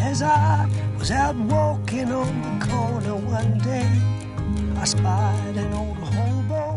As I was out walking on the corner one day, I spied an old hobo